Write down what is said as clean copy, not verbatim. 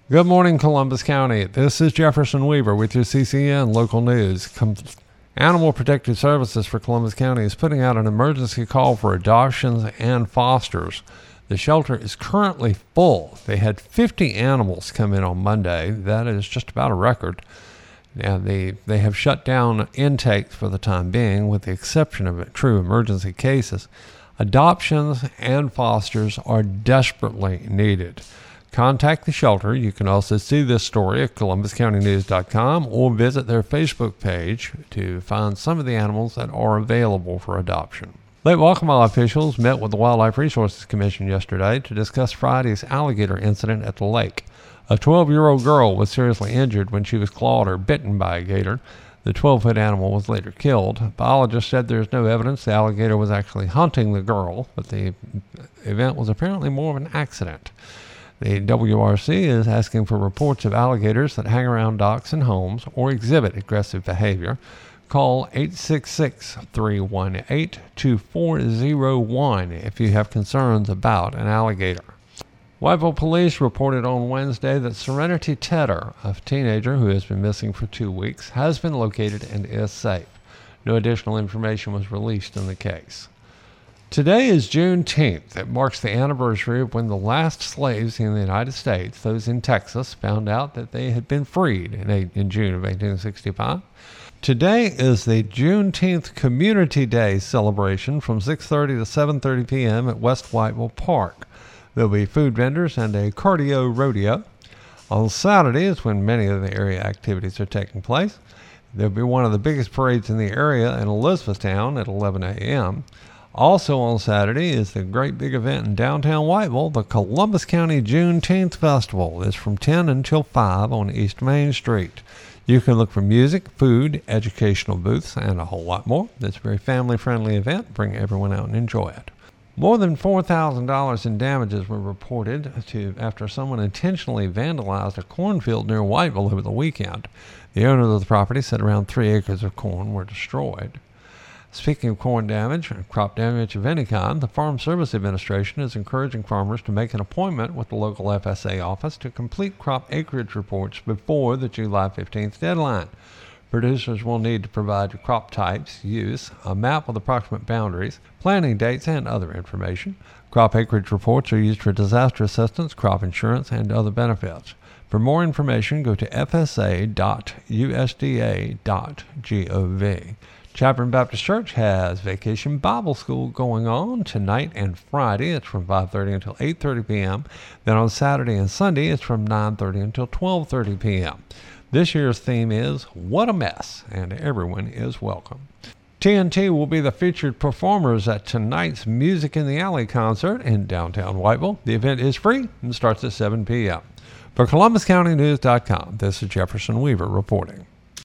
Good morning, Columbus County. This is Jefferson Weaver with your CCN local news. Animal Protective Services for Columbus County is putting out an emergency call for adoptions and fosters. The shelter is currently full. They had 50 animals come in on Monday. That is just about a record. Now, they have shut down intakes for the time being, with the exception of true emergency cases. Adoptions and fosters are desperately needed. Contact the shelter. You can also see this story at columbuscountynews.com or visit their Facebook page to find some of the animals that are available for adoption. Lake Waccamaw officials met with the Wildlife Resources Commission yesterday to discuss Friday's alligator incident at the lake. A 12-year-old girl was seriously injured when she was clawed or bitten by a gator. The 12-foot animal was later killed. Biologists said there's no evidence the alligator was actually hunting the girl, but the event was apparently more of an accident. The WRC is asking for reports of alligators that hang around docks and homes or exhibit aggressive behavior. Call 866-318-2401 if you have concerns about an alligator. Whiteville police reported on Wednesday that Serenity Tedder, a teenager who has been missing for 2 weeks, has been located and is safe. No additional information was released in the case. Today is Juneteenth. It marks the anniversary of when the last slaves in the United States, those in Texas, found out that they had been freed in June of 1865. Today is the Juneteenth Community Day celebration from 6:30 to 7:30 p.m. at West Whiteville Park. There'll be food vendors and a cardio rodeo. On Saturday is when many of the area activities are taking place. There'll be one of the biggest parades in the area in Elizabethtown at 11 a.m. Also on Saturday is the great big event in downtown Whiteville, the Columbus County Juneteenth Festival. It's from 10 until 5 on East Main Street. You can look for music, food, educational booths, and a whole lot more. It's a very family-friendly event. Bring everyone out and enjoy it. More than $4,000 in damages were reported after someone intentionally vandalized a cornfield near Whiteville over the weekend. The owner of the property said around 3 acres of corn were destroyed. Speaking of corn damage and crop damage of any kind, the Farm Service Administration is encouraging farmers to make an appointment with the local FSA office to complete crop acreage reports before the July 15th deadline. Producers will need to provide crop types, use, a map with approximate boundaries, planting dates, and other information. Crop acreage reports are used for disaster assistance, crop insurance, and other benefits. For more information, go to fsa.usda.gov. Chaparral Baptist Church has Vacation Bible School going on tonight and Friday. It's from 5:30 until 8:30 p.m. Then on Saturday and Sunday, it's from 9:30 until 12:30 p.m. This year's theme is What a Mess, and everyone is welcome. TNT will be the featured performers at tonight's Music in the Alley concert in downtown Whiteville. The event is free and starts at 7 p.m. For ColumbusCountyNews.com, this is Jefferson Weaver reporting.